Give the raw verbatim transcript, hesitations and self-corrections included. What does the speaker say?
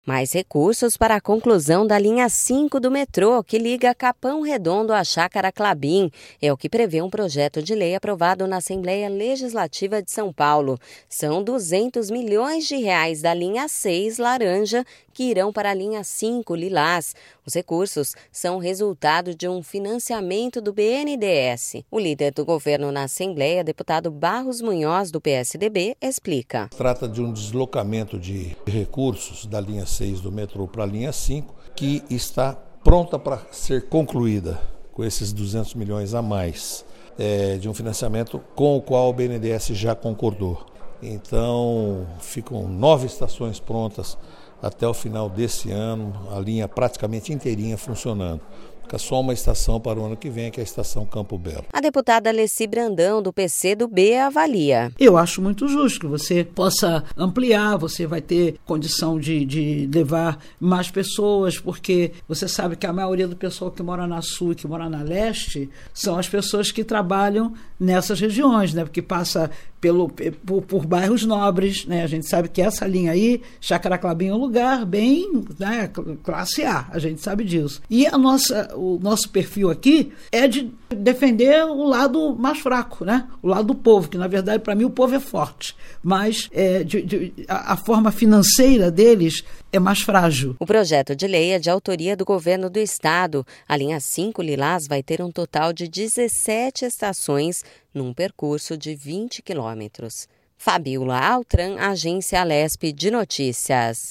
Mais recursos para a conclusão da linha cinco do metrô, que liga Capão Redondo à Chácara Klabin. É o que prevê um projeto de lei aprovado na Assembleia Legislativa de São Paulo. São duzentos milhões de reais da linha seis laranja que irão para a linha cinco lilás. Os recursos são resultado de um financiamento do B N D E S. O líder do governo na Assembleia, deputado Barros Munhoz, do P S D B, explica. Trata de um deslocamento de recursos da linha seis do metrô para a linha cinco, que está pronta para ser concluída com esses duzentos milhões a mais, é, de um financiamento com o qual o B N D E S já concordou. Então, ficam nove estações prontas até o final desse ano, a linha praticamente inteirinha funcionando. Fica só uma estação para o ano que vem, que é a estação Campo Belo. A deputada Alessi Brandão, do P C do B, avalia. Eu acho muito justo que você possa ampliar, você vai ter condição de, de levar mais pessoas, porque você sabe que a maioria do pessoal que mora na Sul e que mora na Leste são as pessoas que trabalham nessas regiões, né? Porque passa pelo, por, por bairros nobres, né? A gente sabe que essa linha aí, Chácara Klabin, é um lugar bem, né, classe A, a gente sabe disso. E a nossa, o nosso perfil aqui é de defender o lado mais fraco, né? O lado do povo, que na verdade para mim o povo é forte, mas é, de, de, a, a forma financeira deles é mais frágil. O projeto de lei é de autoria do governo do estado. A linha cinco lilás vai ter um total de dezessete estações num percurso de vinte quilômetros. Fabiola Altran, Agência Alesp de Notícias.